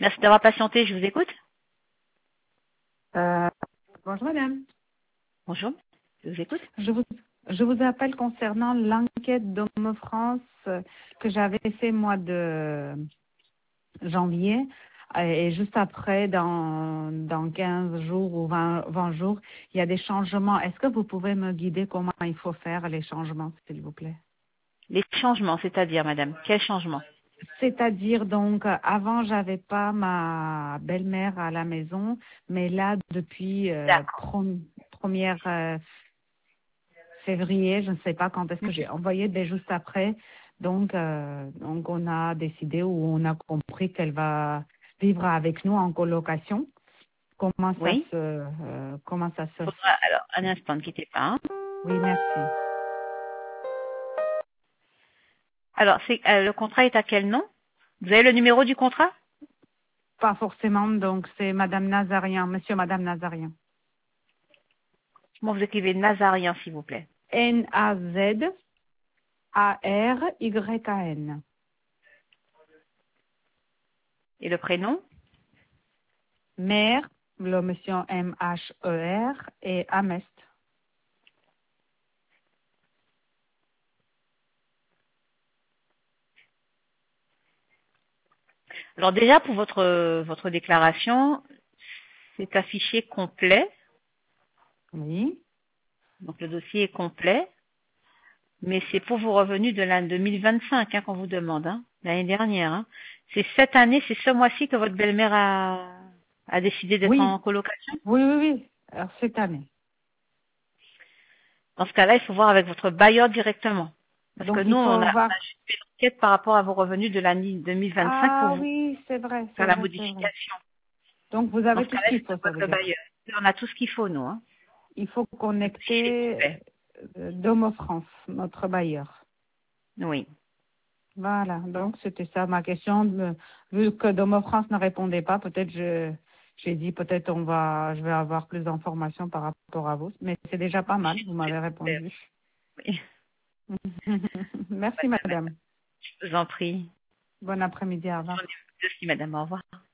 Merci d'avoir patienté, je vous écoute. Euh, Bonjour madame. Bonjour, je vous écoute. Je vous appelle concernant l'enquête d'Homo France que j'avais fait mois de janvier. Et juste après, dans 15 jours ou 20 jours, il y a des changements. Est-ce que vous pouvez me guider comment il faut faire les changements, s'il vous plaît? Les changements, c'est-à-dire, madame, quels changements? C'est-à-dire donc avant j'avais pas ma belle-mère à la maison, mais là depuis D'accord. 1er février, je ne sais pas quand est-ce que j'ai envoyé, mais juste après. Donc on a décidé ou on a compris qu'elle va vivre avec nous en colocation. Oui. Comment ça se Faudra, alors, un instant, ne quittez pas. Hein. Oui, merci. Alors, le contrat est à quel nom? Vous avez le numéro du contrat? Pas forcément, donc c'est Madame Nazarian, Monsieur Madame Nazarian. Comment vous écrivez Nazarien, s'il vous plaît? Nazaryan. Et le prénom? Mère, le monsieur M-H-E-R et Amest. Alors déjà, pour votre déclaration, c'est un fichier complet. Oui. Donc le dossier est complet. Mais c'est pour vos revenus de l'année 2025 qu'on vous demande, hein, l'année dernière. Hein. C'est cette année, c'est ce mois-ci que votre belle-mère a décidé d'être en Oui, colocation. oui. Alors, cette année. Dans ce cas-là, il faut voir avec votre bailleur directement. Parce que Donc, nous, il on faut a voir. juste fait l'enquête par rapport à vos revenus de l'année 2025 pour Ah vous oui, c'est vrai, faire c'est la vrai, c'est vrai. modification. Donc, vous Dans avez ce tout ce cas-là, qu'il c'est faut, sur ça veut votre dire. bailleur. On a tout ce qu'il faut, nous. Hein. Il faut Le fichier est connecter complet. Domo France, notre bailleur. Oui. Voilà, donc c'était ça ma question. Vu que Domo France ne répondait pas, peut-être j'ai dit peut-être je vais avoir plus d'informations par rapport à vous. Mais c'est déjà pas mal, vous m'avez répondu. Oui. Merci madame. Je vous en prie. Bon après-midi, au Bonne revoir. journée à vous aussi, madame. Au revoir.